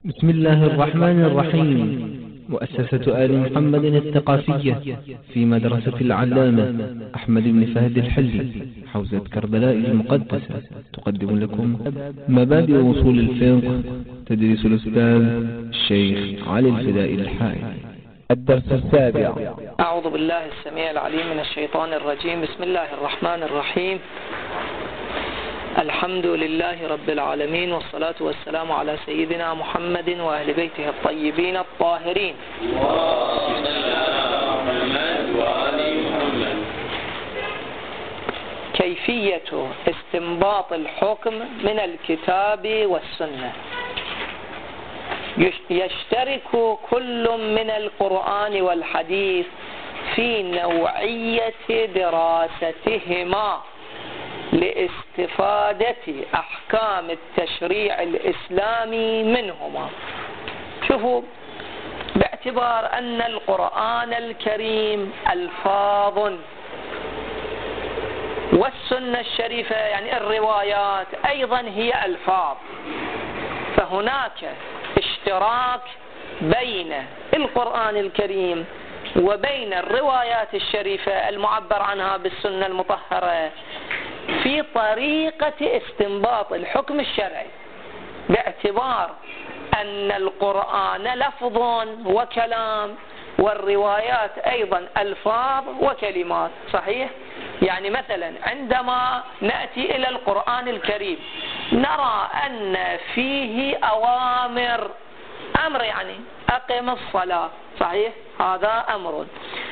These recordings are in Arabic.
بسم الله الرحمن الرحيم. مؤسسة آل محمد الثقافية في مدرسة العلامة أحمد بن فهد الحلي حوزة كربلاء المقدسة تقدم لكم مبادئ وصول الفقه تدريس الأستاذ الشيخ علي الفدائي الحائي. الدرس السابع. أعوذ بالله السميع العليم من الشيطان الرجيم. بسم الله الرحمن الرحيم. الحمد لله رب العالمين، والصلاة والسلام على سيدنا محمد وأهل بيته الطيبين الطاهرين. كيفية استنباط الحكم من الكتاب والسنة. يشترك كل من القرآن والحديث في نوعية دراستهما لاستفادة أحكام التشريع الإسلامي منهما. شوفوا، باعتبار أن القرآن الكريم ألفاظ والسنة الشريفة يعني الروايات أيضا هي ألفاظ، فهناك اشتراك بين القرآن الكريم وبين الروايات الشريفة المعبر عنها بالسنة المطهرة في طريقة استنباط الحكم الشرعي، باعتبار أن القرآن لفظ وكلام والروايات أيضا ألفاظ وكلمات. صحيح؟ يعني مثلا عندما نأتي إلى القرآن الكريم نرى أن فيه أوامر، أمر يعني أقم الصلاة، صحيح؟ هذا أمر.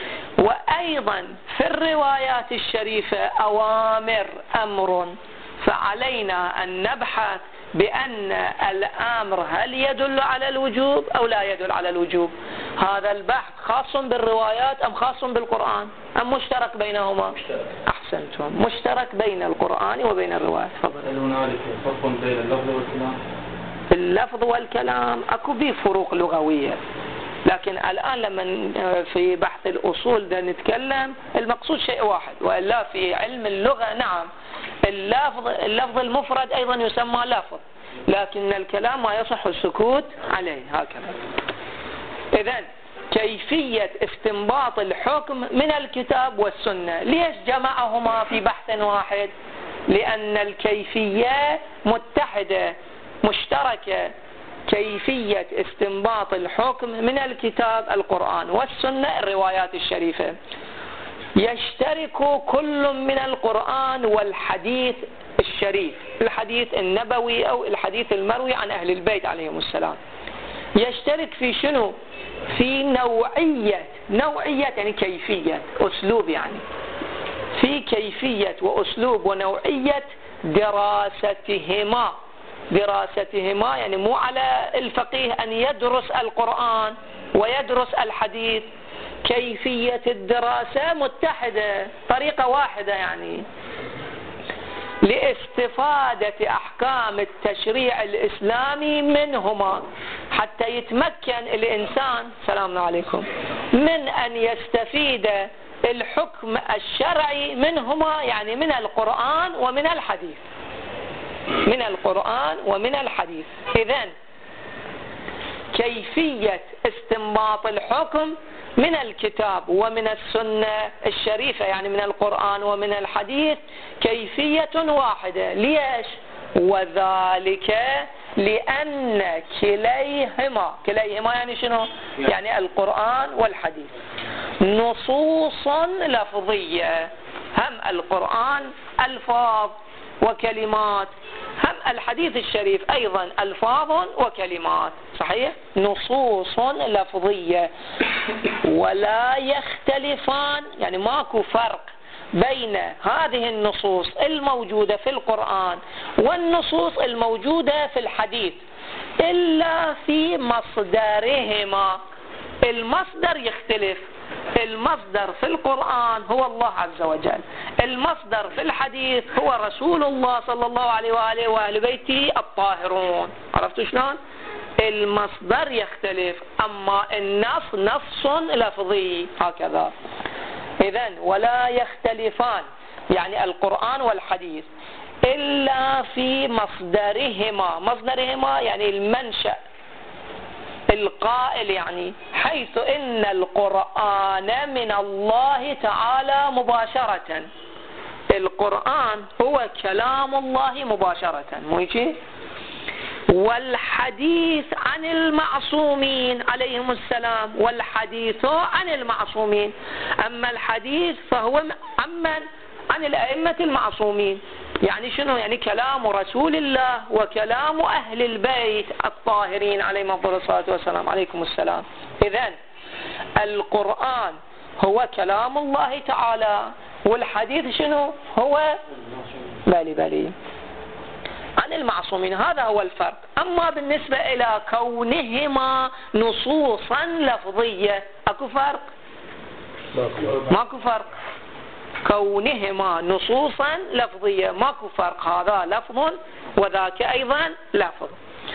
وأيضا في الروايات الشريفة أوامر، أمر. فعلينا أن نبحث بأن الأمر هل يدل على الوجوب أو لا يدل على الوجوب. هذا البحث خاص بالروايات أم خاص بالقرآن أم مشترك بينهما؟ أحسنتم، مشترك بين القرآن وبين الروايات. تفضل. هل هنالك فرق بين اللفظ والكلام؟ اللفظ والكلام أكو به فروق لغوية، لكن الآن لما في بحث الأصول ده نتكلم المقصود شيء واحد، وإلا في علم اللغة نعم اللفظ المفرد أيضا يسمى لفظ، لكن الكلام ما يصح السكوت عليه هكذا. إذن كيفية استنباط الحكم من الكتاب والسنة، ليش جمعهما في بحث واحد؟ لأن الكيفية متحدة مشتركة. كيفية استنباط الحكم من الكتاب القرآن والسنة الروايات الشريفة. يشترك كل من القرآن والحديث الشريف، الحديث النبوي أو الحديث المروي عن أهل البيت عليهم السلام. يشترك في شنو؟ في نوعية يعني كيفية، أسلوب يعني، في كيفية وأسلوب ونوعية دراستهما يعني مو على الفقيه أن يدرس القرآن ويدرس الحديث، كيفية الدراسة متحدة، طريقة واحدة يعني لاستفادة أحكام التشريع الإسلامي منهما، حتى يتمكن الإنسان سلام عليكم من أن يستفيد الحكم الشرعي منهما، يعني من القرآن ومن الحديث، من القرآن ومن الحديث. إذن كيفية استنباط الحكم من الكتاب ومن السنة الشريفة يعني من القرآن ومن الحديث كيفية واحدة. ليش؟ وذلك لأن كليهما يعني شنو؟ يعني القرآن والحديث نصوص لفظية، هم القرآن ألفاظ وكلمات، هم الحديث الشريف أيضا ألفاظ وكلمات، صحيح؟ نصوص لفظية ولا يختلفان، يعني ماكو فرق بين هذه النصوص الموجودة في القرآن والنصوص الموجودة في الحديث إلا في مصدرهما. المصدر يختلف، المصدر في القرآن هو الله عز وجل، المصدر في الحديث هو رسول الله صلى الله عليه وآله وآل بيته الطاهرون. عرفتوا شلون؟ المصدر يختلف، أما النص نص لفظي هكذا. إذن ولا يختلفان يعني القرآن والحديث إلا في مصدرهما يعني المنشأ القائل يعني حيث إن القرآن من الله تعالى مباشرة. القرآن هو كلام الله مباشرة، مو هيك؟ والحديث عن المعصومين عليهم السلام، والحديث عن المعصومين. أما الحديث فهو عن الأئمة المعصومين. يعني شنو؟ يعني كلام رسول الله وكلام أهل البيت الطاهرين عليهم أفضل الصلاة والسلام. عليكم السلام. إذن القرآن هو كلام الله تعالى، والحديث شنو؟ هو بالي عن المعصومين. هذا هو الفرق. أما بالنسبة إلى كونهما نصوصا لفظية، أكو فرق؟ ماكو فرق. كونهما نصوصا لفظية ماكو فرق، هذا لفظ وذاك أيضا لفظ.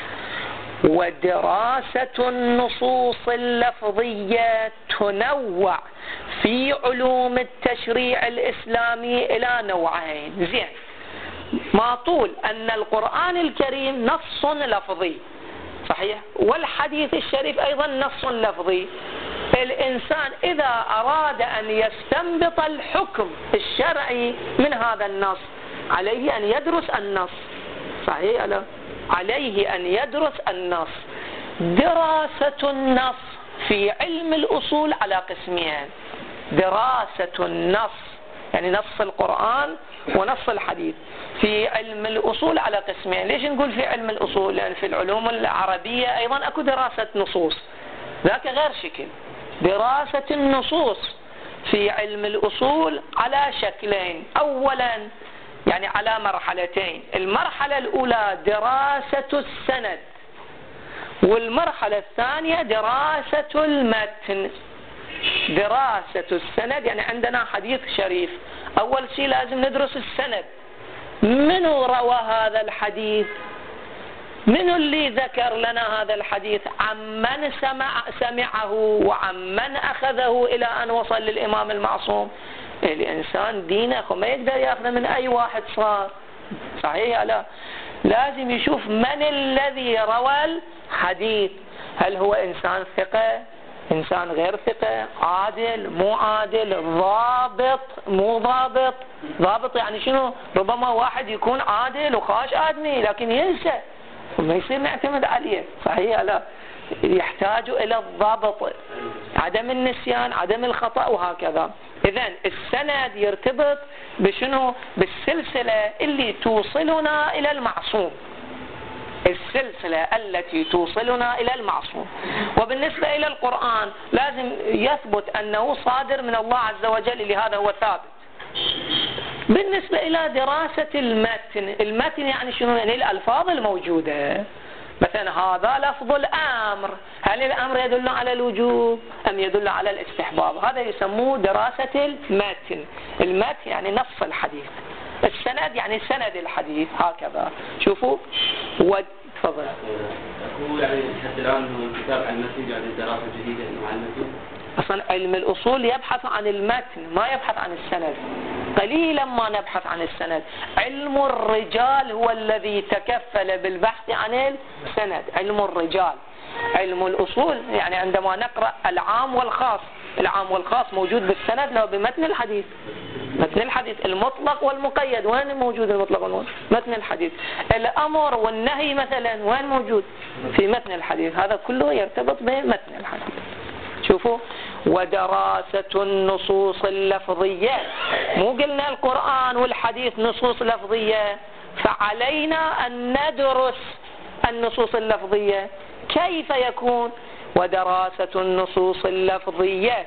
ودراسة النصوص اللفظية تنوع في علوم التشريع الإسلامي إلى نوعين. زين، ما طول أن القرآن الكريم نص لفظي صحيح، والحديث الشريف أيضا نص لفظي. الإنسان إذا أراد أن يستنبط الحكم الشرعي من هذا النص عليه أن يدرس النص. صحيح لا؟ عليه أن يدرس النص. دراسة النص في علم الأصول على قسمين. دراسة النص يعني نص القرآن ونص الحديث في علم الأصول على قسمين. ليش نقول في علم الأصول؟ لأن في العلوم العربية أيضا أكو دراسة نصوص، ذاك غير شكل. دراسة النصوص في علم الأصول على شكلين. أولا يعني على مرحلتين. المرحلة الأولى دراسة السند، والمرحلة الثانية دراسة المتن. دراسة السند يعني عندنا حديث شريف، أول شيء لازم ندرس السند. منو روى هذا الحديث؟ منو اللي ذكر لنا هذا الحديث؟ عمن سمعه وعمن أخذه إلى أن وصل للإمام المعصوم. الإنسان دينه ما يقدر يأخذ من أي واحد صار. صحيح لا؟ لازم يشوف من الذي روى الحديث. هل هو إنسان ثقة، إنسان غير ثقة، عادل مو عادل، ضابط مو ضابط. ضابط يعني شنو؟ ربما واحد يكون عادل وخاش آدمي لكن ينسى وما يصير نعتمد عليه. صحيح لا؟ يحتاج إلى الضبط، عدم النسيان، عدم الخطأ وهكذا. إذن السند يرتبط بشنو؟ بالسلسلة اللي توصلنا إلى المعصوم. السلسلة التي توصلنا إلى المعصوم. وبالنسبة إلى القرآن لازم يثبت أنه صادر من الله عز وجل، لهذا هو ثابت. بالنسبة إلى دراسة المتن، المتن يعني شنو؟ يعني الألفاظ الموجودة. مثلا هذا لفظ الأمر، هل الأمر يدل على الوجوب أم يدل على الاستحباب؟ هذا يسموه دراسة المتن. المتن يعني نص الحديث، السند يعني سند الحديث، هكذا. شوفوا تفضل. هو يعني حتى الآن هو الكتاب عن المتن يعني دراسة جديدة إنه عن المتن. أصلا علم الأصول يبحث عن المتن ما يبحث عن السند. قليلا ما نبحث عن السند. علم الرجال هو الذي تكفل بالبحث عن السند، علم الرجال. علم الأصول يعني عندما نقرأ العام والخاص، العام والخاص موجود بالسند لو بمتن الحديث. متن الحديث المطلق والمقيد، وين موجود المطلق والمقيد؟ متن الحديث. الأمر والنهي مثلا وين موجود؟ في متن الحديث. هذا كله يرتبط بمتن الحديث. شوفوا، ودراسة النصوص اللفظية، مو قلنا القرآن والحديث نصوص لفظية، فعلينا أن ندرس النصوص اللفظية. كيف يكون؟ ودراسة النصوص اللفظية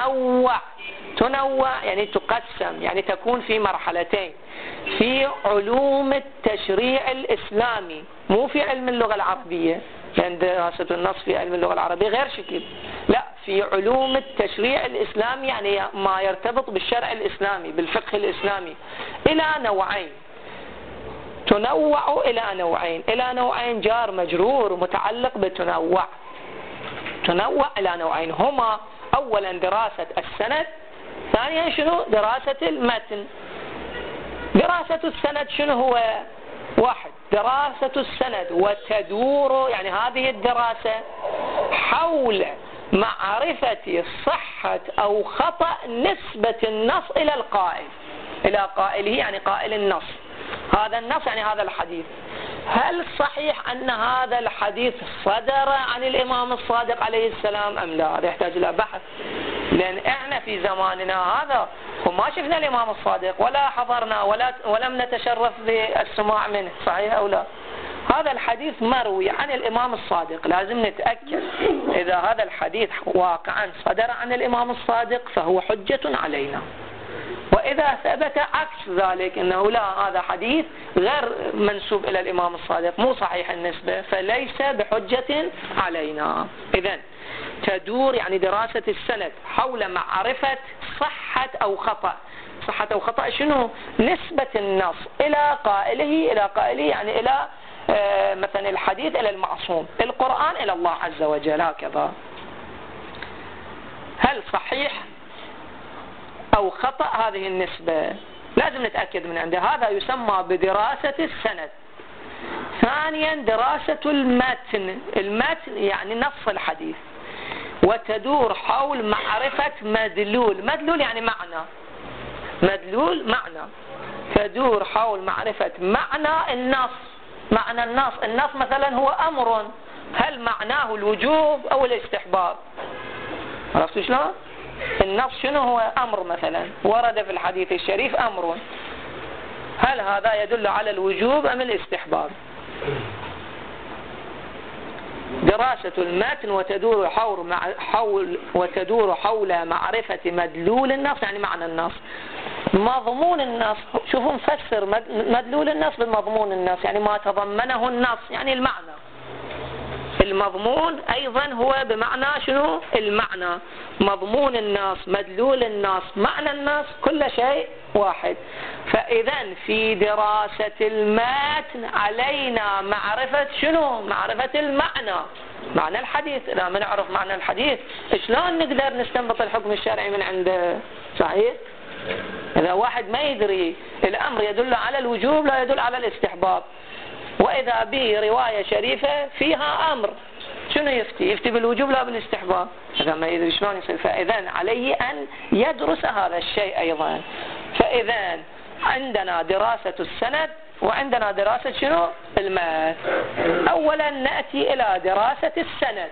تنوع يعني تقسم، يعني تكون في مرحلتين. في علوم التشريع الإسلامي، مو في علم اللغة العربية، لأن دراسة النص في علم اللغة العربية غير شكل. لا، في علوم التشريع الإسلامي يعني ما يرتبط بالشرع الإسلامي، بالفقه الإسلامي، إلى نوعين. تنوع إلى نوعين، إلى نوعين جار مجرور متعلق بتنوع. تنوع إلى نوعين هما: أولا دراسة السند، ثانيا شنو؟ دراسة المتن. دراسة السند شنو هو؟ واحد، دراسة السند وتدور، يعني هذه الدراسة حول معرفة صحة أو خطأ نسبة النص إلى القائل، إلى قائله يعني قائل النص. هذا النص يعني هذا الحديث، هل صحيح أن هذا الحديث صدر عن الإمام الصادق عليه السلام أم لا؟ هذا يحتاج إلى بحث، لأن إحنا في زماننا هذا وما شفنا الإمام الصادق ولا حضرنا ولم نتشرف بالسماع منه، صحيح أو لا؟ هذا الحديث مروي عن الإمام الصادق، لازم نتأكد إذا هذا الحديث واقعا صدر عن الإمام الصادق فهو حجة علينا. وإذا ثبت عكس ذلك أنه لا، هذا حديث غير منسوب إلى الإمام الصادق مو صحيح النسبة، فليس بحجة علينا. إذن تدور يعني دراسة السند حول معرفة صحة أو خطأ. صحة أو خطأ شنو؟ نسبة النص إلى قائله يعني إلى مثلا الحديث إلى المعصوم، القرآن إلى الله عز وجل، هكذا. هل صحيح أو خطأ هذه النسبة؟ لازم نتأكد من عنده. هذا يسمى بدراسة السند. ثانيا دراسة المتن. المتن يعني نص الحديث، وتدور حول معرفة مدلول يعني معنى، مدلول معنى، تدور حول معرفة معنى النص. معنى النص مثلا هو أمر، هل معناه الوجوب أو الاستحباب؟ عرفت شلون؟ النص شنو هو؟ أمر مثلا ورد في الحديث الشريف أمر، هل هذا يدل على الوجوب أم الاستحباب؟ دراسة المتن وتدور حول معرفة مدلول النص يعني معنى النص. مضمون النص، شوفوا نفسر مدلول النص بمضمون النص، يعني ما تضمنه النص يعني المعنى. المضمون أيضا هو بمعنى شنو؟ المعنى. مضمون النص، مدلول النص، معنى النص، كل شيء واحد. فإذا في دراسة المتن علينا معرفة شنو؟ معرفة المعنى، معنى الحديث. إذا ما نعرف معنى الحديث شلون نقدر نستنبط الحكم الشرعي من عنده؟ صحيح؟ إذا واحد ما يدري الأمر يدل على الوجوب لا يدل على الاستحباب، وإذا به رواية شريفة فيها أمر، شنو يفتي بالوجوب لا بالاستحباب؟ إذا ما يدري شلون يصير. فإذا عليه أن يدرس هذا الشيء أيضا. فإذا عندنا دراسة السند وعندنا دراسة شنو؟ المتن. أولا نأتي إلى دراسة السند.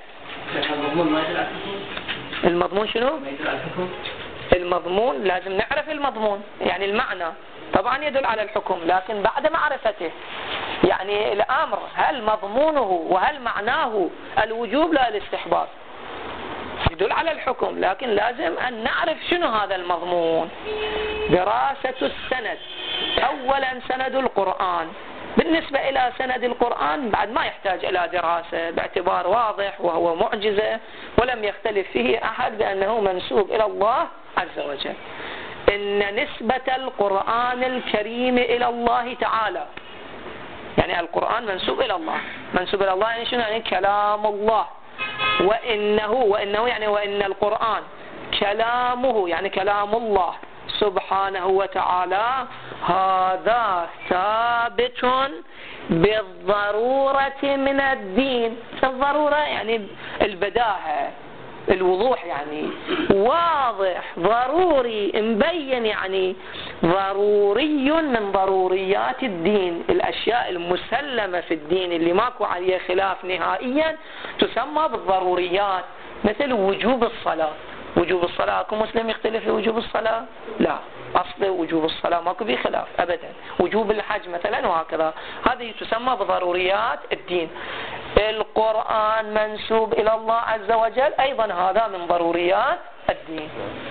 المضمون شنو؟ المضمون لازم نعرف المضمون يعني المعنى، طبعا يدل على الحكم لكن بعد معرفته. يعني الأمر هل مضمونه وهل معناه الوجوب لا الاستحباب؟ يدل على الحكم لكن لازم أن نعرف شنو هذا المضمون. دراسة السند. أولا سند القرآن. بالنسبة إلى سند القرآن بعد ما يحتاج إلى دراسة باعتبار واضح وهو معجزة ولم يختلف فيه أحد بأنه منسوب إلى الله عز وجل. إن نسبة القرآن الكريم إلى الله تعالى، يعني القرآن منسوب إلى الله. منسوب إلى الله يعني شنو؟ يعني كلام الله. وإنه يعني وإن القرآن كلامه يعني كلام الله سبحانه وتعالى، هذا ثابت بالضرورة من الدين. الضرورة يعني البداهة، الوضوح، يعني واضح ضروري مبين، يعني ضروري من ضروريات الدين. الأشياء المسلمة في الدين اللي ماكو عليه خلاف نهائيا تسمى بالضروريات. مثل وجوب الصلاة. وجوب الصلاة اكو مسلم يختلف في وجوب الصلاة؟ لا، أصل وجوب الصلاة ماكو فيه خلاف أبدا. وجوب الحج مثلا وهكذا، هذه تسمى بضروريات الدين. القرآن منسوب إلى الله عز وجل أيضا هذا من ضروريات الدين.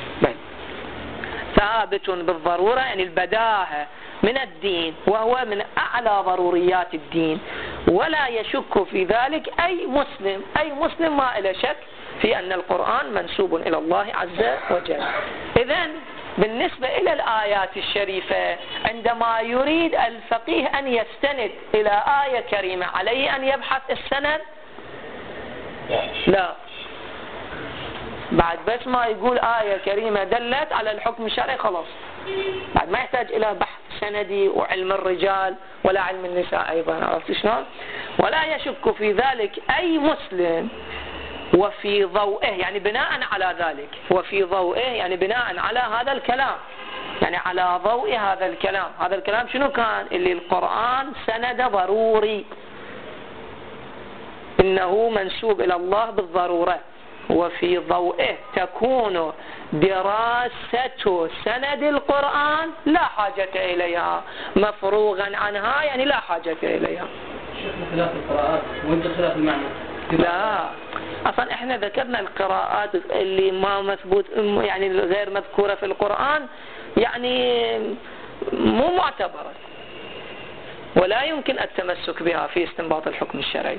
ثابت بالضرورة يعني البداهة من الدين، وهو من أعلى ضروريات الدين، ولا يشك في ذلك أي مسلم. أي مسلم ما إلى شك في أن القرآن منسوب إلى الله عز وجل. إذن بالنسبة إلى الآيات الشريفة، عندما يريد الفقيه أن يستند إلى آية كريمة عليه أن يبحث السند؟ لا، بعد بس ما يقول آية كريمة دلت على الحكم الشرعي خلاص، بعد ما يحتاج إلى بحث سندي وعلم الرجال ولا علم النساء أيضا. عرفت شلون؟ ولا يشك في ذلك أي مسلم وفي ضوئه يعني بناء على ذلك، وفي ضوئه يعني بناء على هذا الكلام، يعني على ضوء هذا الكلام. هذا الكلام شنو كان؟ اللي القرآن سند ضروري، إنه منسوب إلى الله بالضرورة. وفي ضوئه تكون دراسة سند القرآن لا حاجة إليها، مفروغا عنها يعني لا حاجة إليها. شيخنا خلاف القراءات وانت خلاف المعنى. لا أصلا احنا ذكرنا القراءات اللي ما مثبوت يعني غير مذكورة في القرآن، يعني مو معتبرة ولا يمكن التمسك بها في استنباط الحكم الشرعي.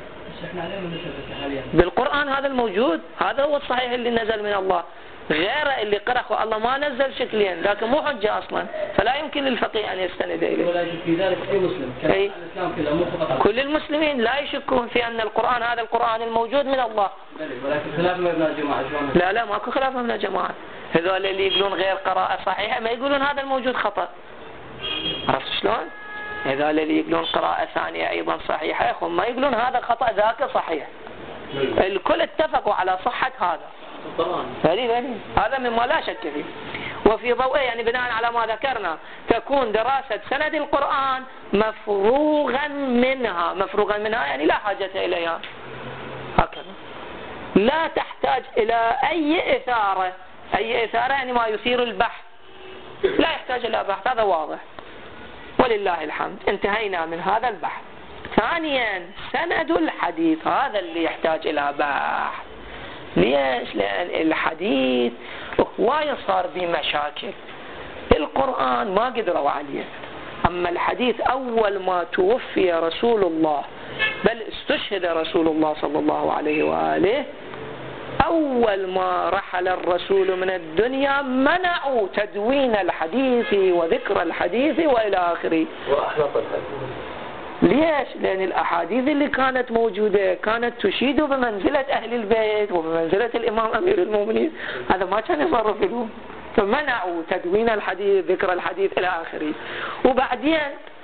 بالقرآن هذا الموجود، هذا هو الصحيح اللي نزل من الله. غير اللي قرأه الله ما نزل شكليا، لكن مو حجة أصلا، فلا يمكن للفقيه أن يستند إليه. ولا يشك في ذلك أي مسلم. أي. الإسلام كذا مو فقط. كل المسلمين لا يشكون في أن القرآن هذا القرآن الموجود من الله. ولكن خلاف مبنى الجماعة. لا ماكو خلاف مبنى الجماعة. هذول اللي يقولون غير قراءة صحيحة ما يقولون هذا الموجود خطأ. عرفت شلون؟ هذول اللي يقولون قراءة ثانية أيضا صحيحة هم ما يقولون هذا خطأ ذاك صحيح. الكل اتفقوا على صحة هذا. هذا مما لا شك فيه. وفي ضوءه يعني بناء على ما ذكرنا تكون دراسة سند القرآن مفروغا منها يعني لا حاجة إليها، هكذا لا تحتاج إلى أي إثارة. أي إثارة يعني ما يثير البحث، لا يحتاج إلى بحث، هذا واضح ولله الحمد، انتهينا من هذا البحث. ثانيا سند الحديث، هذا اللي يحتاج إلى بحث. ليش؟ لأن الحديث هواية صار به مشاكل. القرآن ما قدروا عليه، أما الحديث أول ما توفي رسول الله، بل استشهد رسول الله صلى الله عليه وآله، أول ما رحل الرسول من الدنيا منعوا تدوين الحديث وذكر الحديث وإلى آخره. وأحلق الحديث. ليش؟ لأن الأحاديث اللي كانت موجودة كانت تشيد بمنزلة أهل البيت وبمنزلة الإمام أمير المؤمنين، هذا ما كان يصرف لهم، فمنعوا تدوين الحديث ذكر الحديث إلى آخره. وبعدين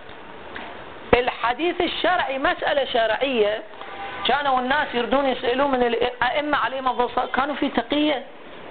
الحديث الشرعي مسألة شرعية، كانوا الناس يردون يسألون من الأئمة عليهم الصلاة، كانوا في تقية.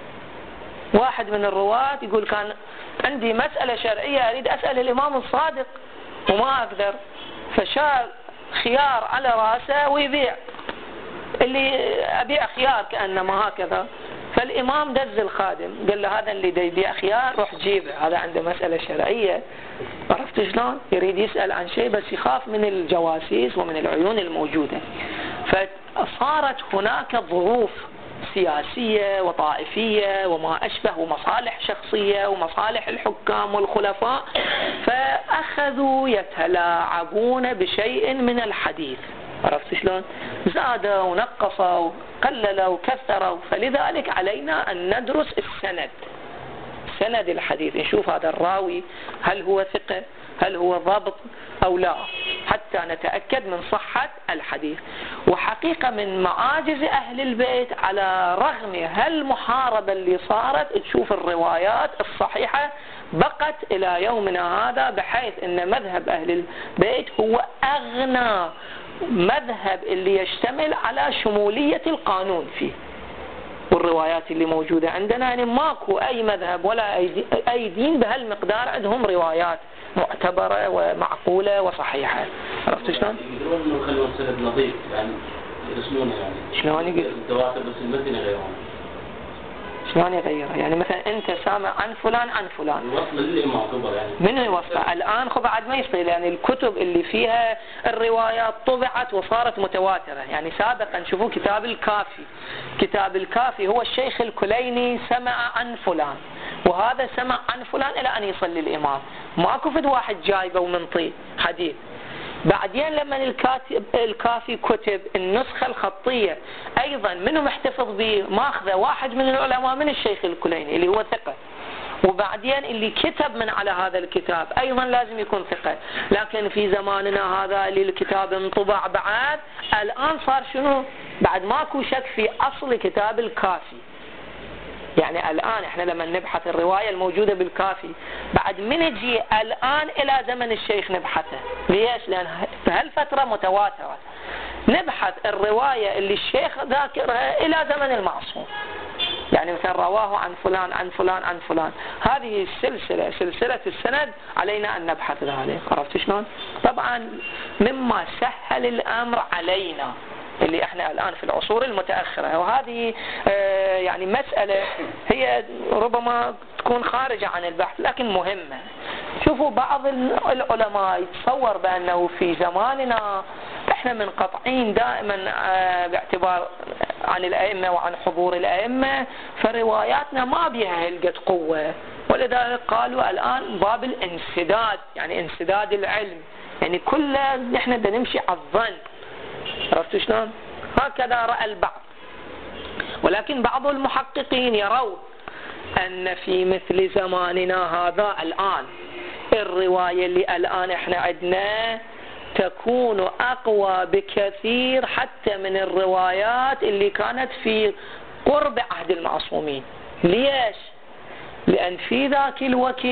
واحد من الرواة يقول كان عندي مسألة شرعية أريد أسأل الإمام الصادق وما أقدر، فشال خيار على رأسه ويبيع، اللي أبيع خيار كأنما هكذا. فالإمام دز الخادم قال له هذا اللي يبيع خيار روح جيبه، هذا عنده مسألة شرعية. عرفت شلون؟ يريد يسأل عن شيء بس يخاف من الجواسيس ومن العيون الموجودة. فصارت هناك ظروف سياسية وطائفية وما أشبه ومصالح شخصية ومصالح الحكام والخلفاء، فأخذوا يتلاعبون بشيء من الحديث. عرفت شلون؟ زادوا ونقصوا قللوا وكثروا. فلذلك علينا أن ندرس السند، سند الحديث، نشوف هذا الراوي هل هو ثقة، هل هو ضابط أو لا، حتى نتأكد من صحة الحديث. وحقيقة من معاجز أهل البيت على رغم هالمحاربة اللي صارت، تشوف الروايات الصحيحة بقت إلى يومنا هذا، بحيث أن مذهب أهل البيت هو أغنى مذهب اللي يشتمل على شمولية القانون فيه. والروايات اللي موجودة عندنا يعني ماكو أي مذهب ولا أي دين بهالمقدار عندهم روايات معتبرة ومعقولة وصحيحة. عرفت شلون؟ يقدرون انه يخلون سند نظيف، يعني يرسمونه يعني شلون يقول؟ الدواتر بس المتن يغيرونه. شلون يغيرها؟ يعني مثلا أنت سامع عن فلان عن فلان، وصل للإمام كبر يعني منو يوصله؟ الآن خب بعد ما يصير، يعني الكتب اللي فيها الروايات طبعت وصارت متواترة. يعني سابقا شوفوا كتاب الكافي، كتاب الكافي هو الشيخ الكليني سمع عن فلان وهذا سمع عن فلان إلى أن يصل للإمام، ماكو فد واحد جايبه ومنطي حديث. بعدين لما الكافي كتب النسخة الخطية أيضا منه محتفظ به، ماخذه واحد من العلماء من الشيخ الكليني اللي هو ثقة، وبعدين اللي كتب من على هذا الكتاب أيضا لازم يكون ثقة. لكن في زماننا هذا اللي الكتاب انطبع بعد، الآن صار شنو؟ بعد ماكو شك في أصل كتاب الكافي. يعني الآن احنا لما نبحث الرواية الموجودة بالكافي بعد من نجي الآن إلى زمن الشيخ نبحثه. ليش؟ لأن في هالفترة متواترة. نبحث الرواية اللي الشيخ ذاكرها إلى زمن المعصوم، يعني مثلا رواه عن فلان عن فلان عن فلان، هذه السلسلة سلسلة السند علينا أن نبحث ذلك. عرفت شلون؟ طبعا مما سهل الأمر علينا اللي احنا الآن في العصور المتأخرة، وهذه يعني مسألة هي ربما تكون خارجة عن البحث لكن مهمة. شوفوا بعض العلماء يتصور بأنه في زماننا احنا منقطعين دائما باعتبار عن الأئمة وعن حضور الأئمة، فرواياتنا ما بها هلقة قوة، ولذلك قالوا الآن باب الانسداد، يعني انسداد العلم، يعني كله نحن بدنا نمشي على الظن. عرفتوا شلون؟ هكذا رأى البعض. ولكن بعض المحققين يرون أن في مثل زماننا هذا الآن الرواية اللي الآن احنا عندنا تكون أقوى بكثير حتى من الروايات اللي كانت في قرب عهد المعصومين. ليش؟ لأن في ذاك الوقت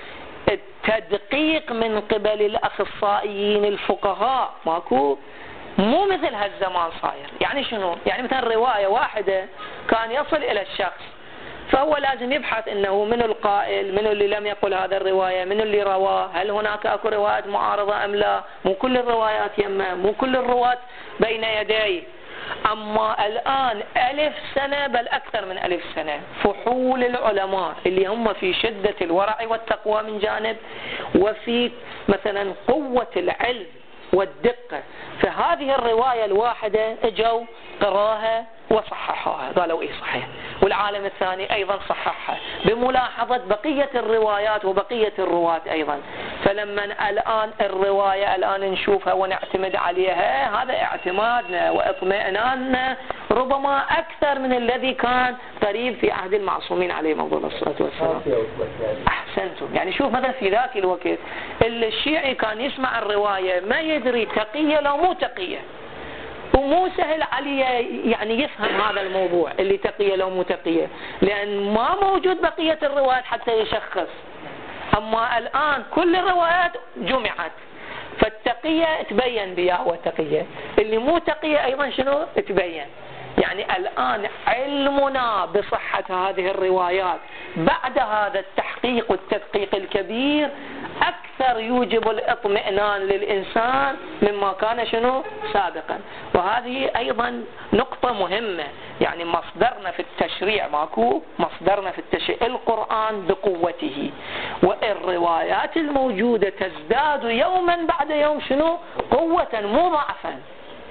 التدقيق من قبل الأخصائيين الفقهاء ماكو، مو مثل هالزمان صاير. يعني شنو؟ يعني مثلا رواية واحدة كان يصل إلى الشخص، فهو لازم يبحث انه من القائل، من اللي لم يقل هذا الرواية، من اللي رواه، هل هناك اكو روايات معارضة ام لا، مو كل الروايات يمه، مو كل الرواة بين يديه. اما الان 1000 سنة بل اكثر من 1000 سنة فحول العلماء اللي هم في شدة الورع والتقوى من جانب، وفي مثلا قوة العلم والدقة، فهذه الرواية الواحدة اجوا قراها وصححوها، قالوا ايه صحيح، والعالم الثاني ايضا صححها بملاحظة بقية الروايات وبقية الرواة ايضا. فلما الان الرواية الان نشوفها ونعتمد عليها، هذا اعتمادنا واطمئناننا ربما اكثر من الذي كان قريب في عهد المعصومين عليهم افضل الصلاة والسلام. احسنتم. يعني شوف مثلا في ذاك الوقت الشيعي كان يسمع الرواية ما يدري تقية لو مو تقية، ومو سهل عليه يعني يفهم هذا الموضوع اللي تقية لو مو تقية، لأن ما موجود بقية الروايات حتى يشخص. أما الآن كل الروايات جمعت، فالتقية تبين بها وتقية، اللي مو تقية أيضا شنو تبين. يعني الآن علمنا بصحة هذه الروايات بعد هذا التحقيق والتدقيق الكبير أكثر يوجب الاطمئنان للإنسان مما كان شنو سابقا. وهذه أيضا نقطة مهمة. يعني مصدرنا في التشريع ماكو، مصدرنا في التشريع القرآن بقوته، والروايات الموجودة تزداد يوما بعد يوم شنو قوة مو ضعفا،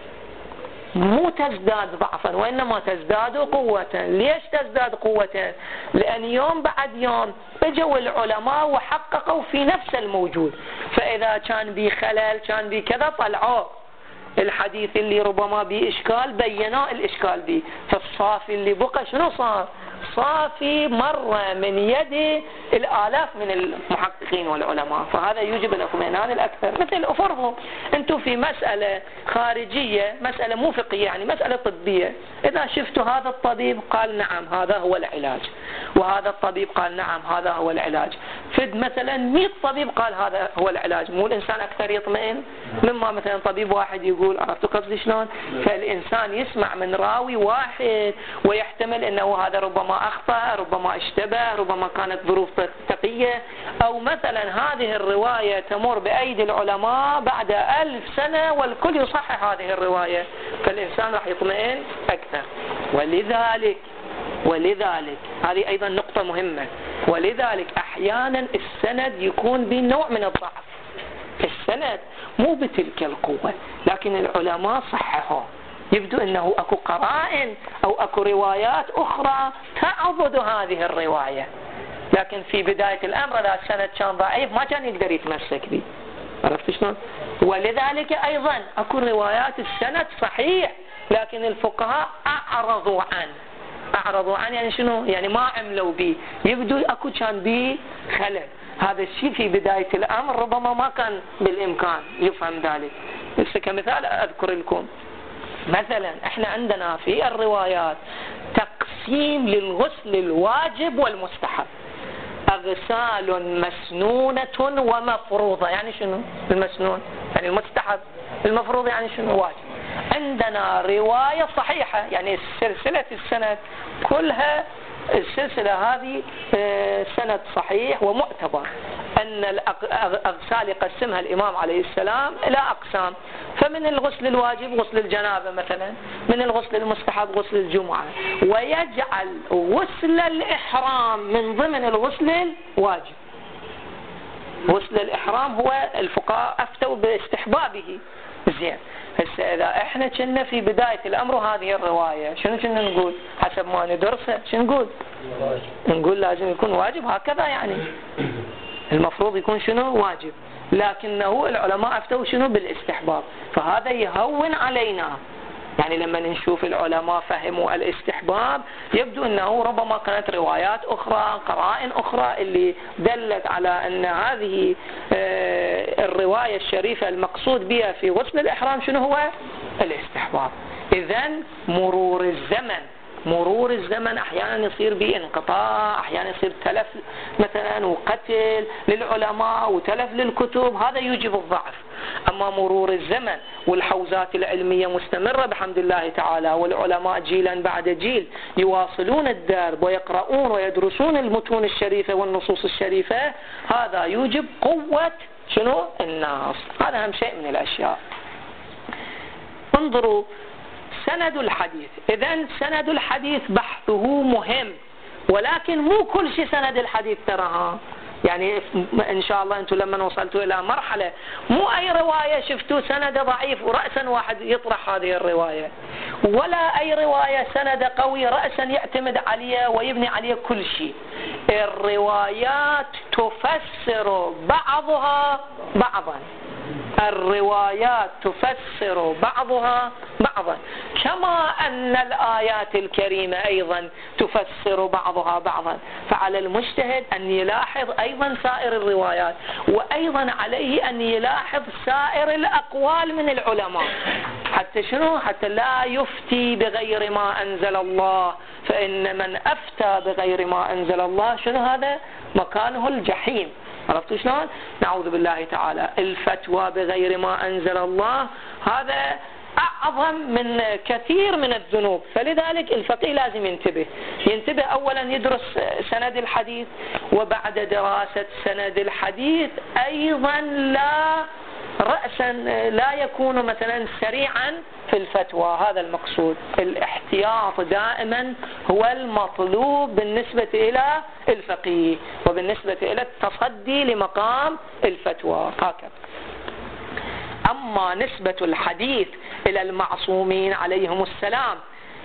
مو تزداد ضعفا وإنما تزداد قوة. ليش تزداد قوة؟ لأن يوم بعد يوم اجوا العلماء وحققوا في نفس الموجود، فإذا كان بي خلل كان بي كذا طلعوا الحديث اللي ربما بي إشكال بينوا الإشكال بي، فالصافي اللي بقى شنو صار؟ صافي مرة من يد الآلاف من المحققين والعلماء. فهذا يوجب الاطمئنان الأكثر. مثل أفرضوا أنتم في مسألة خارجية، مسألة مو فقهية، يعني مسألة طبية، إذا شفتوا هذا الطبيب قال نعم هذا هو العلاج، وهذا الطبيب قال نعم هذا هو العلاج، فد مثلا 100 طبيب قال هذا هو العلاج، مو الإنسان أكثر يطمئن مما مثلا طبيب واحد يقول؟ عرفتوا قصدي شلون؟ فالإنسان يسمع من راوي واحد ويحتمل أنه هذا ربما أخطأ، ربما اشتبه، ربما كانت ظروف تقية، أو مثلا هذه الرواية تمر بأيدي العلماء بعد 1000 سنة والكل يصحح هذه الرواية، فالإنسان راح يطمئن أكثر. ولذلك هذه أيضا نقطة مهمة، ولذلك أحيانا السند يكون بنوع من الضعف، السند مو بتلك القوة، لكن العلماء صححوا، يبدو أنه أكو قرائن أو أكو روايات أخرى تعضد هذه الرواية، لكن في بداية الأمر إذا السند كان ضعيف ما كان يقدر يتمسك به. عرفت شلون؟ ولذلك أيضا أكو روايات السند صحيح لكن الفقهاء أعرضوا عنه، يعني شنو؟ يعني ما عملوا به، يبدو أكو كان به خلل. هذا الشيء في بداية الأمر ربما ما كان بالإمكان يفهم ذلك. بس كمثال أذكر لكم، مثلا احنا عندنا في الروايات تقسيم للغسل الواجب والمستحب، أغسال مسنونة ومفروضة. يعني شنو المسنون؟ يعني المستحب. المفروض يعني شنو؟ واجب. عندنا رواية صحيحة، يعني سلسلة السند كلها، السلسلة هذه سند صحيح ومعتبر، أن الأغسال يقسمها الإمام عليه السلام إلى أقسام، فمن الغسل الواجب غسل الجنابة مثلا، من الغسل المستحب غسل الجمعة، ويجعل غسل الإحرام من ضمن الغسل الواجب. غسل الإحرام هو الفقهاء أفتوا باستحبابه. زين، هسه إذا إحنا كنا في بداية الأمر هذه الرواية شنو كنا نقول حسب ما ندرسه؟ شنو نقول؟ نقول لازم يكون واجب، هكذا يعني المفروض يكون شنو؟ واجب، لكنه العلماء أفتوا شنو؟ بالاستحباب، فهذا يهون علينا. يعني لما نشوف العلماء فهموا الاستحباب يبدو أنه ربما كانت روايات أخرى، قرائن أخرى اللي دلت على أن هذه الرواية الشريفة المقصود بها في غسل الإحرام شنو هو؟ الاستحباب. إذن مرور الزمن أحيانا يصير به انقطاع، أحيانا يصير تلف مثلا وقتل للعلماء وتلف للكتب، هذا يوجب الضعف. أما مرور الزمن والحوزات العلمية مستمرة بحمد الله تعالى، والعلماء جيلا بعد جيل يواصلون الدرب ويقرؤون ويدرسون المتون الشريفة والنصوص الشريفة، هذا يوجب قوة شنو؟ الناس. هذا أهم شيء من الأشياء. انظروا سند الحديث. إذن سند الحديث بحثه مهم، ولكن مو كل شيء سند الحديث تراها. يعني إن شاء الله أنتم لما وصلتوا إلى مرحلة مو أي رواية شفتوا سند ضعيف ورأسا واحد يطرح هذه الرواية، ولا أي رواية سند قوي رأسا يعتمد عليه ويبني عليه كل شيء. الروايات تفسر بعضها بعضا، الروايات تفسر بعضها بعضا، كما أن الآيات الكريمة أيضا تفسر بعضها بعضا. فعلى المجتهد أن يلاحظ أيضا سائر الروايات، وأيضا عليه أن يلاحظ سائر الأقوال من العلماء، حتى شنو؟ حتى لا يفتي بغير ما أنزل الله، فإن من أفتى بغير ما أنزل الله شنو هذا؟ مكانه الجحيم. عرفتوا شلون؟ نعوذ بالله تعالى. الفتوى بغير ما أنزل الله هذا أعظم من كثير من الذنوب، فلذلك الفقيه لازم ينتبه أولا يدرس سند الحديث، وبعد دراسة سند الحديث أيضا لا يكون مثلا سريعا في الفتوى. هذا المقصود، الاحتياط دائما هو المطلوب بالنسبة إلى الفقيه وبالنسبة إلى التصدي لمقام الفتوى. هكذا. أما نسبة الحديث إلى المعصومين عليهم السلام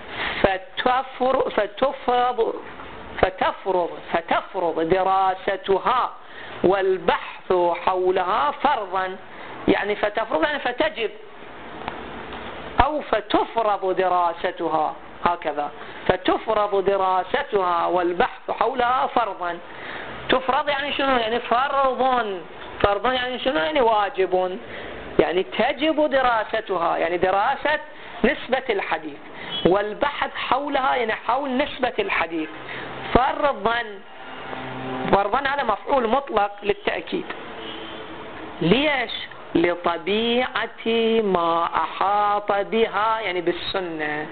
فتفرض دراستها والبحث حولها فرضا، يعني فتفرض يعني فتجب، أو فتفرض دراستها، هكذا. فتفرض دراستها والبحث حولها فرضا. تفرض يعني شنو؟ يعني فرض يعني شنو؟ يعني واجب، يعني تجب دراستها، يعني دراسة نسبة الحديث، والبحث حولها يعني حول نسبة الحديث. فرضا على مفعول مطلق للتأكيد. ليش؟ لطبيعة ما أحاط بها، يعني بالسنة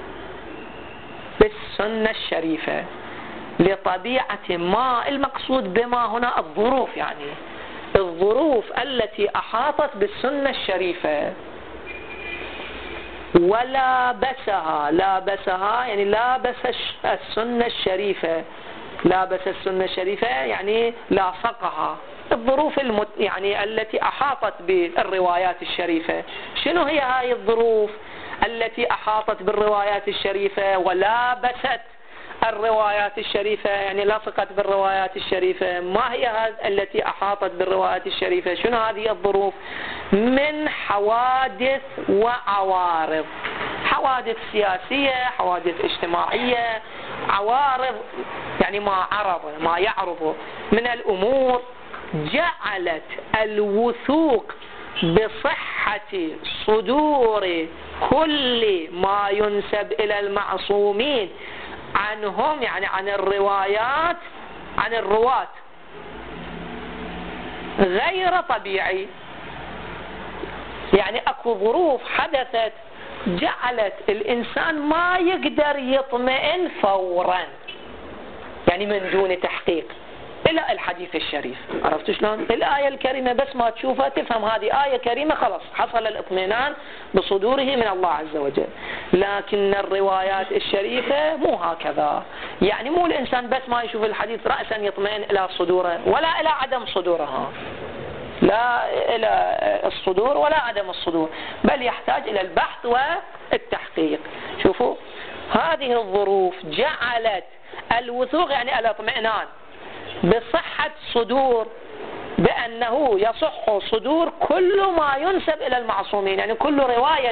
الشريفة. لطبيعة ما، المقصود بما هنا الظروف، يعني الظروف التي أحاطت بالسنة الشريفة. ولابسها يعني لابس السنة الشريفة، لابس السنة الشريفة يعني لاصقها. الظروف يعني التي أحاطت بالروايات الشريفة، شنو هي هاي الظروف التي أحاطت بالروايات الشريفة ولابست الروايات الشريفة، يعني لصقت بالروايات الشريفة؟ ما هي هذه التي أحاطت بالروايات الشريفة؟ شنو هذه الظروف؟ من حوادث وعوارض، حوادث سياسية، حوادث اجتماعية، عوارض يعني ما يعرض من الأمور، جعلت الوثوق بصحة صدور كل ما ينسب إلى المعصومين عنهم، يعني عن الروايات، عن الرواة، غير طبيعي. يعني اكو ظروف حدثت جعلت الإنسان ما يقدر يطمئن فورا، يعني من دون تحقيق، إلى الحديث الشريف. عرفت شلون؟ الآية الكريمة بس ما تشوفها تفهم هذه آية كريمة، خلاص حصل الاطمئنان بصدوره من الله عز وجل. لكن الروايات الشريفة مو هكذا، يعني مو الإنسان بس ما يشوف الحديث رأسا يطمئن إلى صدوره ولا إلى عدم صدورها، لا إلى الصدور ولا عدم الصدور، بل يحتاج إلى البحث والتحقيق. شوفوا هذه الظروف جعلت الوثوق يعني الاطمئنان بصحة صدور، بأنه يصح صدور كل ما ينسب إلى المعصومين، يعني كل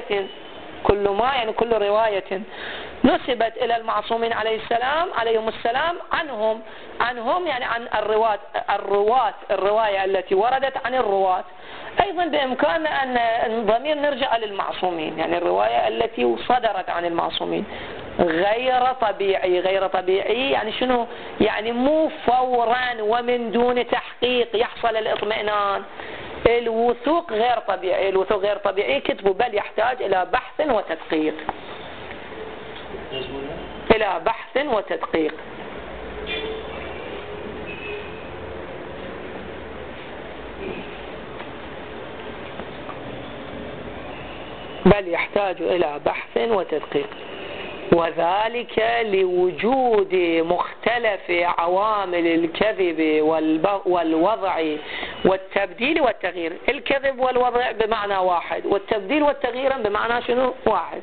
رواية نسبت إلى المعصومين عليهم السلام عنهم يعني عن الرواية التي وردت عن الرواة. أيضا بإمكاننا أن الضمير نرجع للمعصومين، يعني الرواية التي صدرت عن المعصومين غير طبيعي يعني شنو؟ يعني مو فورا ومن دون تحقيق يحصل الاطمئنان. الوثوق غير طبيعي كتبوا، بل يحتاج إلى بحث وتدقيق. بل يحتاج إلى بحث وتدقيق، وذلك لوجود مختلف عوامل الكذب والوضع والتبديل والتغيير. الكذب والوضع بمعنى واحد، والتبديل والتغيير بمعنى شنو؟ واحد.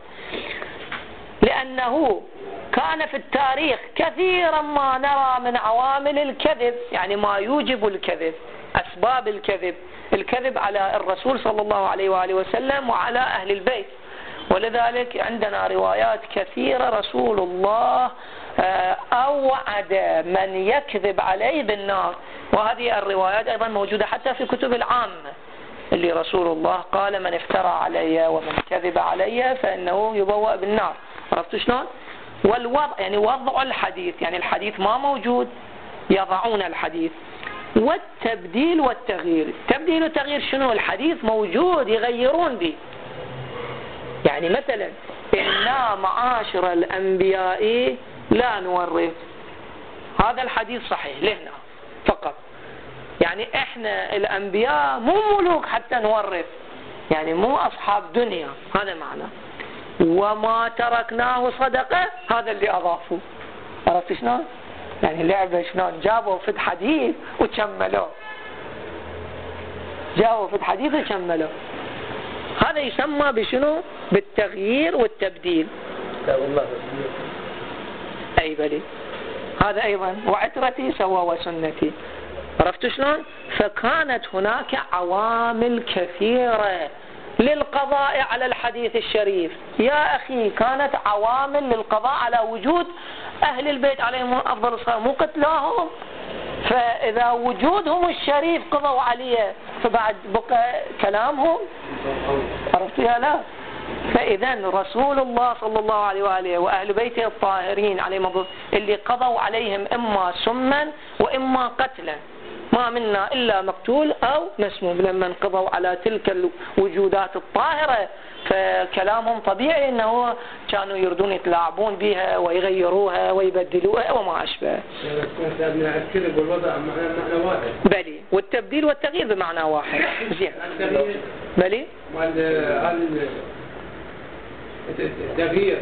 لأنه كان في التاريخ كثيرا ما نرى من عوامل الكذب، يعني ما يوجب الكذب، أسباب الكذب على الرسول صلى الله عليه وآله وسلم وعلى أهل البيت. ولذلك عندنا روايات كثيرة رسول الله أوعد من يكذب عليه بالنار، وهذه الروايات أيضا موجودة حتى في كتب العامة، اللي رسول الله قال من افترى علي ومن كذب علي فإنه يبوأ بالنار. عرفت شلون؟ والوضع يعني وضع الحديث، يعني الحديث ما موجود يضعون الحديث. والتبديل والتغيير، التبديل والتغيير شنو؟ الحديث موجود يغيرون به، يعني مثلا إنا معاشر الأنبياء لا نورث، هذا الحديث صحيح لهنا فقط، يعني إحنا الأنبياء مو ملوك حتى نورث، يعني مو أصحاب دنيا، هذا معنى. وما تركناه صدقة، هذا اللي أضافوه. عرفت شلون؟ يعني لعبة شلون جابوا في الحديث وكملوه، هذا يسمى بشنو؟ بالتغيير والتبديل. أي بلي، هذا أيضا وعترتي سوى وسنتي. عرفت شلون؟ فكانت هناك عوامل كثيرة للقضاء على الحديث الشريف يا أخي، كانت عوامل للقضاء على وجود أهل البيت عليهم أفضل الصلاة، مو قتلاهم. فإذا وجودهم الشريف قضوا عليه فبعد بقى كلامهم. عرفت يا لا؟ فإذا رسول الله صلى الله عليه وآله وأهل بيته الطاهرين عليهم اللي قضوا عليهم إما سما وإما قتلا، ما منا إلا مقتول أو مسموم. لما انقضوا على تلك الوجودات الطاهرة فكلامهم طبيعي أنه كانوا يردون يتلاعبون بها ويغيروها ويبدلوها وما أشبه. الكذب والوضع معنى واحد. بلي، والتبديل والتغيير بمعنى واحد. زين. بلي. التغيير.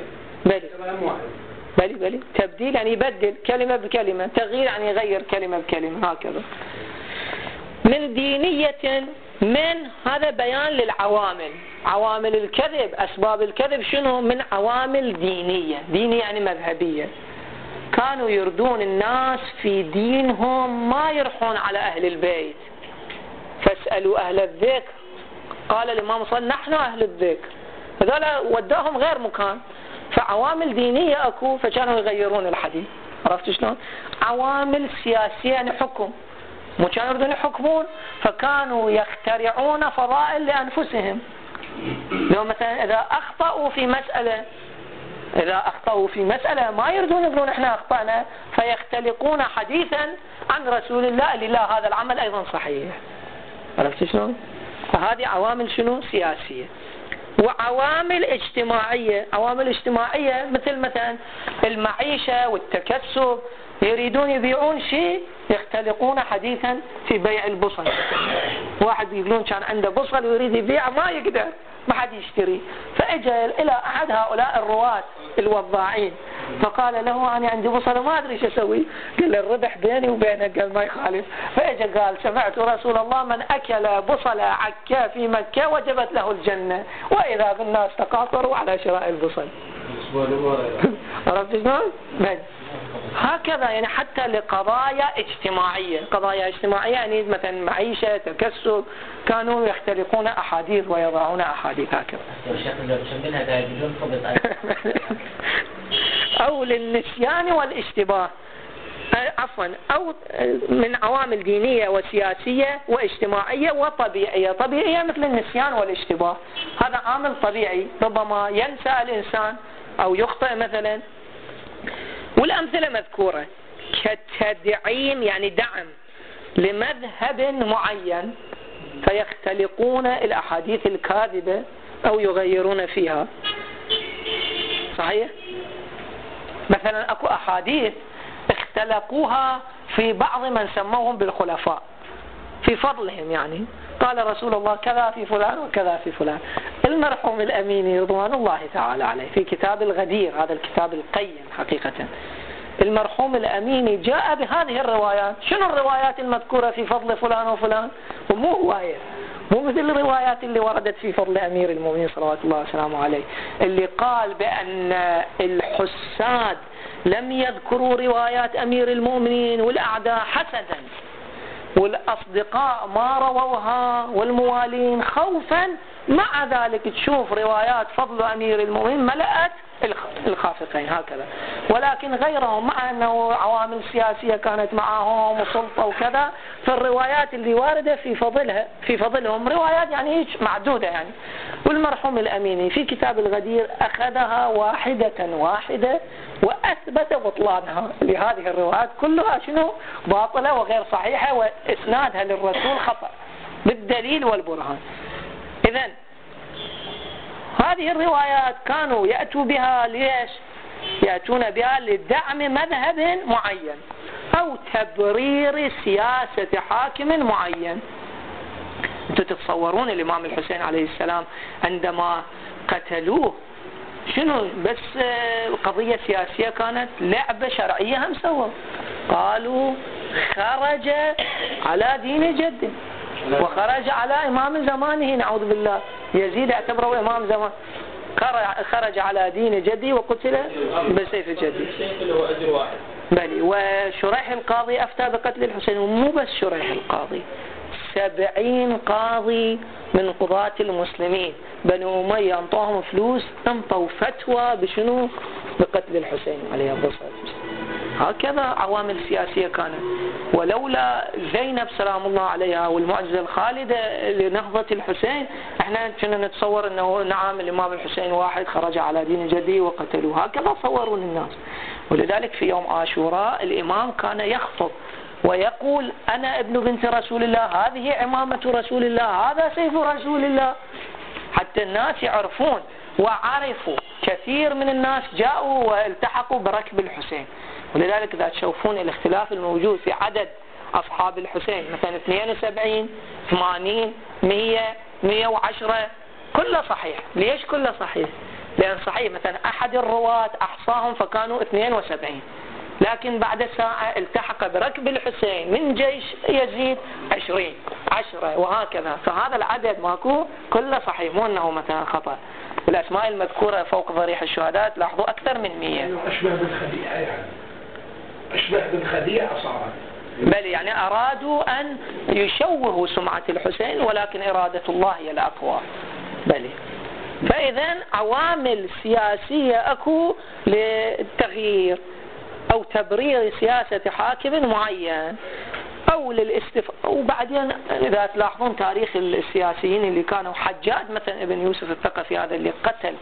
بلي. تبديل يعني يبدل كلمة بكلمة، تغيير يعني يغير كلمة بكلمة، هكذا. من دينية، من هذا بيان للعوامل، عوامل الكذب، أسباب الكذب شنو؟ من عوامل دينية يعني مذهبية. كانوا يردون الناس في دينهم ما يرحون على أهل البيت. فاسألوا أهل الذكر، قال الإمام صلى الله عليه وسلم نحن أهل الذكر، هذولا وداهم غير مكان. فعوامل دينية أكو، فكانوا يغيرون الحديث. عرفت شلون؟ عوامل سياسية يعني حكم، مو كانوا يردون يحكمون، فكانوا يخترعون فضائل لأنفسهم. لو مثلا إذا أخطأوا في مسألة ما يقولون إحنا أخطأنا، فيختلقون حديثا عن رسول الله اللي لا هذا العمل أيضا صحيح. عرفت شلون؟ فهذه عوامل شنو؟ سياسية. وعوامل اجتماعية. عوامل اجتماعية مثلا المعيشة والتكسب، يريدون يبيعون شيء يختلقون حديثا في بيع البصل. واحد يقولون كان عنده بصل ويريد يبيع ما يقدر، ما حد يشتري، فاجى الى احد هؤلاء الرواة الوضاعين فقال له انا عندي بصل وما ادري ايش اسوي. قال له الربح بيني وبينك، قال ما يخالف. فاجى قال سمعت رسول الله من اكل بصل عكا في مكة وجبت له الجنة، واذا بالناس تقاطروا على شراء البصل. عرفت شلون؟ هكذا يعني حتى لقضايا اجتماعية. قضايا اجتماعية يعني مثلا معيشة، تكسب، كانوا يختلقون أحاديث ويضعون أحاديث هكذا. أو للنسيان والاشتباه، عفوا، أو من عوامل دينية وسياسية واجتماعية وطبيعية. طبيعية مثل النسيان والاشتباه، هذا عامل طبيعي، ربما ينسى الإنسان أو يخطئ مثلا. والأمثلة مذكورة كتدعيم يعني دعم لمذهب معين، فيختلقون الأحاديث الكاذبة أو يغيرون فيها. صحيح؟ مثلا أكو أحاديث اختلقوها في بعض من سموهم بالخلفاء في فضلهم، يعني قال رسول الله كذا في فلان وكذا في فلان. المرحوم الأميني رضوان الله تعالى عليه في كتاب الغدير، هذا الكتاب القيم حقيقة، المرحوم الأميني جاء بهذه الروايات. شنو الروايات المذكورة في فضل فلان وفلان؟ ومو هواية، مو مثل الروايات اللي وردت في فضل أمير المؤمنين صلوات الله وسلامه عليه، اللي قال بأن الحساد لم يذكروا روايات أمير المؤمنين والأعداء حسدا، والأصدقاء ما رووها والموالين خوفا. مع ذلك تشوف روايات فضل أمير المؤمنين ملأت الخافقين هكذا. ولكن غيرهم مع أنه عوامل سياسية كانت معهم وسلطة وكذا، فالروايات اللي واردة في فضلهم روايات يعني معدودة يعني. والمرحوم الأميني في كتاب الغدير أخذها واحدة وأثبت بطلانها لهذه الروايات كلها شنو باطلة وغير صحيحة، وإسنادها للرسول خطأ بالدليل والبرهان. إذن هذه الروايات كانوا يأتوا بها ليش؟ يأتون بها لدعم مذهب معين أو تبرير سياسة حاكم معين. أنتم تتصورون الإمام الحسين عليه السلام عندما قتلوه شنو بس قضية سياسية كانت؟ لعبة شرعية هم سووا، قالوا خرج على دين جده وخرج على إمام زمانه نعوذ بالله، يزيد اعتبره إمام زمان، خرج على دين جدي وقتل بسيف جدي. بلي. وشريح القاضي أفتى بقتل الحسين، ومو بس شريح القاضي، 70 قاضي من قضاة المسلمين بنو أمية أنطوهم فلوس، أنطوا فتوى بشنو؟ بقتل الحسين عليه الصلاة والسلام. هكذا عوامل سياسية كانت. ولولا زينب سلام الله عليها والمعجزة الخالدة لنهضة الحسين، احنا كنا نتصور انه نعم الامام الحسين واحد خرج على دين جدي وقتلوه، هكذا صورون الناس. ولذلك في يوم عاشوراء الامام كان يخطب ويقول انا ابن بنت رسول الله، هذه عمامة رسول الله، هذا سيف رسول الله، حتى الناس يعرفون. وعرفوا كثير من الناس جاءوا والتحقوا بركب الحسين. ولذلك إذا تشوفون الاختلاف الموجود في عدد أصحاب الحسين، مثلا 72 80 100 110 كله صحيح. ليش كله صحيح؟ لأن صحيح مثلا أحد الرواة أحصاهم فكانوا 72، لكن بعد ساعة التحق بركب الحسين من جيش يزيد 20 10 وهكذا. فهذا العدد ماكو كله صحيح، مو أنه مثلا خطأ. والأسماء المذكورة فوق ضريح الشهداء لاحظوا أكثر من 100. أشبه بالخديعة، يعني أشبه بالخديعة صارت. بل يعني أرادوا أن يشوهوا سمعة الحسين، ولكن إرادة الله هي الأقوى. بل فإذا عوامل سياسية أكو للتغيير أو تبرير سياسة حاكم معين أو وبعدين إذا تلاحظون تاريخ السياسيين اللي كانوا، حجاج مثلا ابن يوسف الثقفي هذا اللي قتل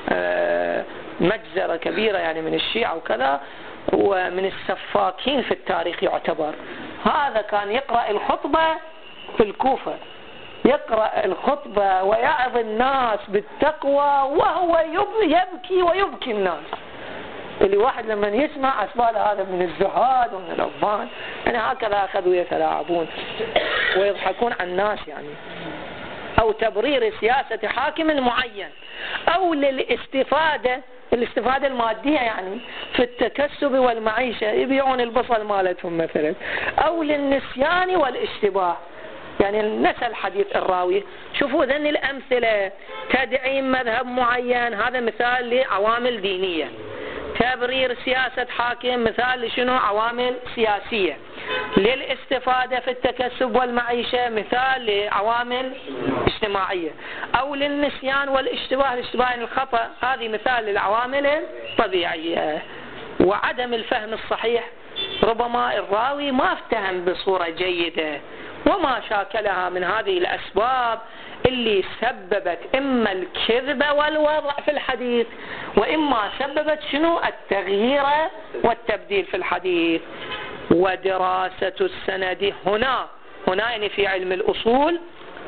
مجزرة كبيرة يعني من الشيعة وكذا، ومن السفاكين في التاريخ يعتبر. هذا كان يقرأ الخطبة في الكوفة، يقرأ الخطبة ويعظ الناس بالتقوى وهو يبكي ويبكي الناس. اللي واحد لما يسمع أسبال هذا من الزهاد ومن الأبان، يعني هكذا أخذوا يتلاعبون ويضحكون على الناس يعني. أو تبرير سياسة حاكم معين، أو للاستفادة المادية يعني في التكسب والمعيشة، يبيعون البصل مالتهم مثلا، أو للنسيان والاشتباه، يعني نسى الحديث الراوي. شوفوا ذن الأمثلة، تدعيم مذهب معين هذا مثال لعوامل دينية، تبرير سياسة حاكم مثال لشنو؟ عوامل سياسية، للاستفادة في التكسب والمعيشة مثال لعوامل اجتماعية، أو للنسيان والاشتباه، الاشتباه الخطأ، هذه مثال للعوامل الطبيعية. وعدم الفهم الصحيح، ربما الراوي ما افتهم بصورة جيدة وما شاكلها من هذه الأسباب اللي سببت إما الكذب والوضع في الحديث، وإما سببت شنو؟ التغيير والتبديل في الحديث. ودراسة السند هنا يعني في علم الأصول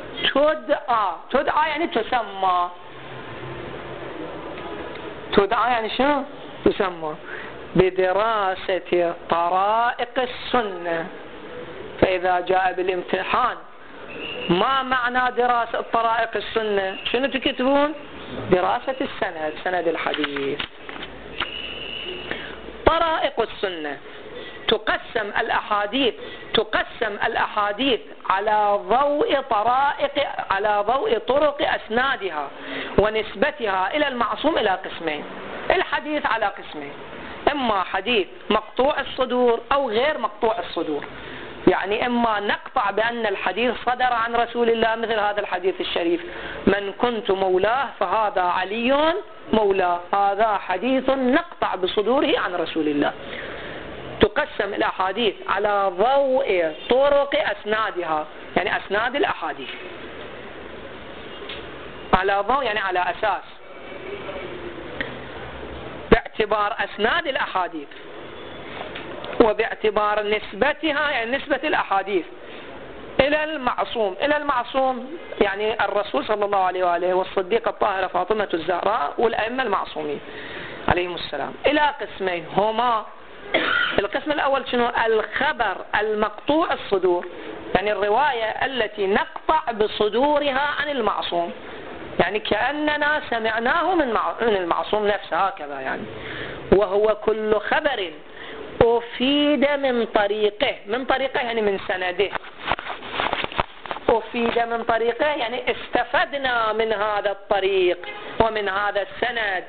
تدعى يعني تسمى، تدعى يعني شنو؟ تسمى بدراسة طرائق السنة. فإذا جاء بالامتحان ما معنى دراسة طرائق السنة؟ شنو تكتبون؟ دراسة السند، سند الحديث. طرائق السنة تقسم الأحاديث على ضوء طرق أسنادها ونسبتها إلى المعصوم إلى قسمين. الحديث على قسمين، إما حديث مقطوع الصدور أو غير مقطوع الصدور، يعني إما نقطع بأن الحديث صدر عن رسول الله، مثل هذا الحديث الشريف: من كنت مولاه فهذا علي مولاه، هذا حديث نقطع بصدوره عن رسول الله. تقسم الأحاديث على ضوء طرق أسنادها، يعني أسناد الأحاديث، على ضوء يعني على أساس، باعتبار أسناد الأحاديث، وباعتبار نسبتها يعني نسبة الأحاديث إلى المعصوم يعني الرسول صلى الله عليه وآله والصديقة الطاهرة فاطمة الزهراء والأئمة المعصومين عليهم السلام، إلى قسمين هما: القسم الأول شنو؟ الخبر المقطوع الصدور، يعني الرواية التي نقطع بصدورها عن المعصوم، يعني كأننا سمعناه من المعصوم نفسه هكذا يعني. وهو كل خبر أفيد من طريقه يعني من سنده، أفيد من طريقه يعني استفدنا من هذا الطريق ومن هذا السند.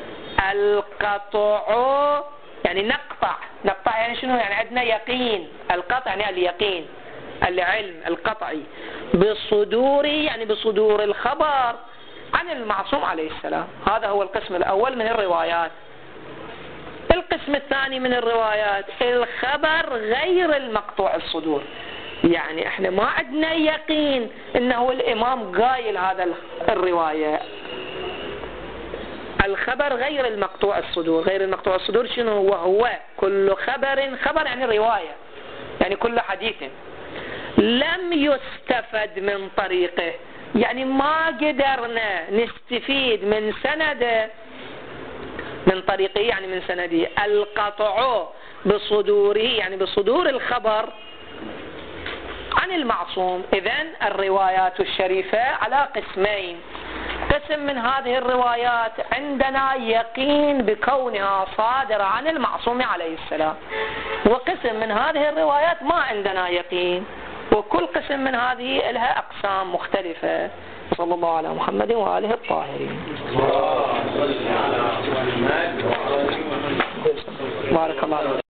القطع يعني نقطع يعني شنو؟ يعني عندنا يقين، القطع يعني اليقين، العلم القطعي، بصدور يعني بصدور الخبر عن المعصوم عليه السلام. هذا هو القسم الأول من الروايات. القسم الثاني من الروايات الخبر غير المقطوع الصدور، يعني احنا ما عندنا يقين انه الامام قايل هذا الرواية. الخبر غير المقطوع الصدور، غير المقطوع الصدور شنو؟ وهو كل خبر يعني رواية، يعني كل حديث لم يستفد من طريقه، يعني ما قدرنا نستفيد من سنده، من طريقه يعني من سنده. القطع بصدوره يعني بصدور الخبر عن المعصوم. إذن الروايات الشريفة على قسمين: قسم من هذه الروايات عندنا يقين بكونها صادرة عن المعصوم عليه السلام، وقسم من هذه الروايات ما عندنا يقين، وكل قسم من هذه لها أقسام مختلفة. صلى الله على محمد وآله الطاهرين. بارك الله.